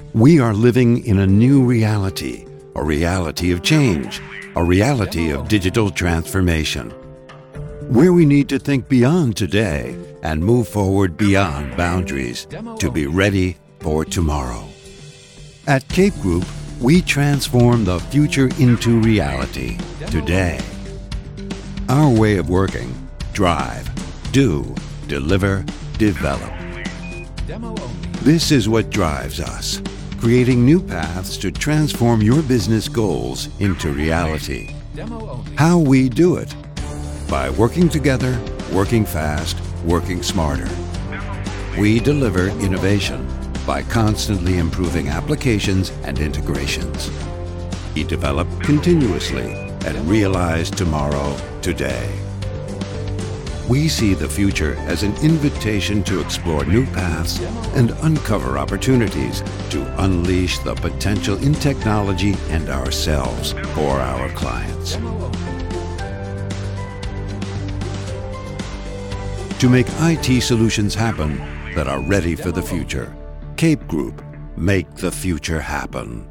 We are living in a new reality, a reality of change, a reality of digital transformation, where we need to think beyond today and move forward beyond boundaries to be ready for tomorrow. At Cape Group, we transform the future into reality today. Our way of working: drive, do, deliver, develop. This is what drives us, creating new paths to transform your business goals into reality. How we do it? By working together, working fast, working smarter. We deliver innovation by constantly improving applications and integrations. We develop continuously and realize tomorrow today. We see the future as an invitation to explore new paths and uncover opportunities to unleash the potential in technology and ourselves for our clients. To make IT solutions happen that are ready for the future, Cape Group, make the future happen.